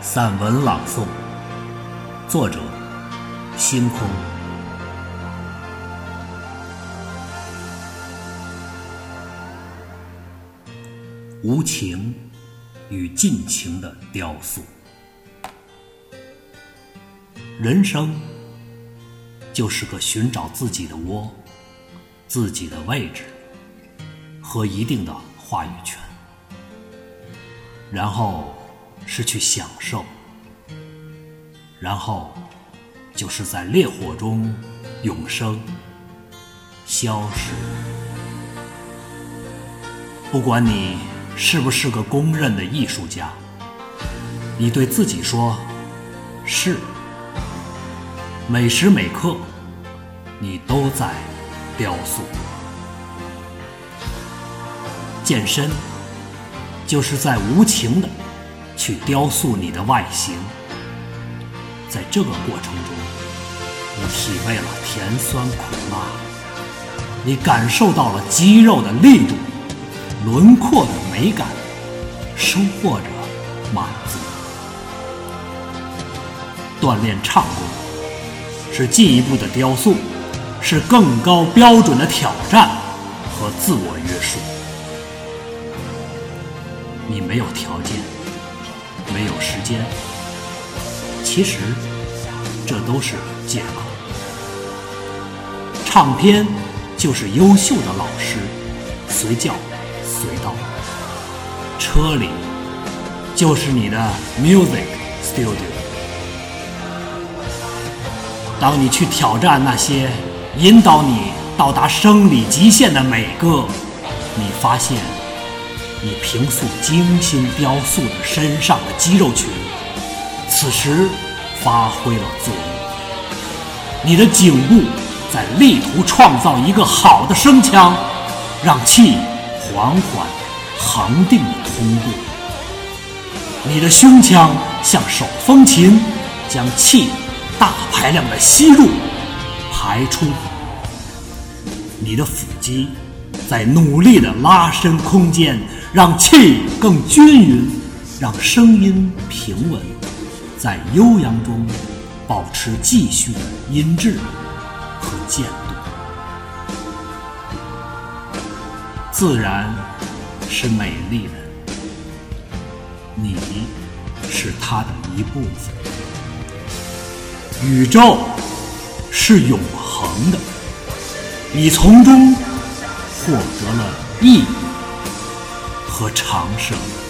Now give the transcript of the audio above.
散文朗诵，作者星空。无情与尽情的雕塑。人生就是个寻找自己的窝、自己的位置和一定的话语权，然后是去享受，然后就是在烈火中永生消失。不管你是不是个公认的艺术家，你对自己说是，每时每刻你都在雕塑。健身就是在无情地去雕塑你的外形，在这个过程中，你体味了甜酸苦辣，你感受到了肌肉的力度、轮廓的美感，收获着满足。锻炼唱功是进一步的雕塑，是更高标准的挑战和自我约束。你没有条件，没有时间，其实这都是借口。唱片就是优秀的老师，随叫随到。车里就是你的 music studio。当你去挑战那些引导你到达生理极限的美歌，你发现你平素精心雕塑的身上的肌肉群，此时发挥了作用。你的颈部在力图创造一个好的声腔，让气缓缓恒定地通过。你的胸腔像手风琴，将气大排量的吸入排出。你的腹肌在努力地拉伸空间，让气更均匀，让声音平稳，在悠扬中保持继续的音质和渐度。自然是美丽的，你是它的一部分。宇宙是永恒的，你从中获得了意义和长生。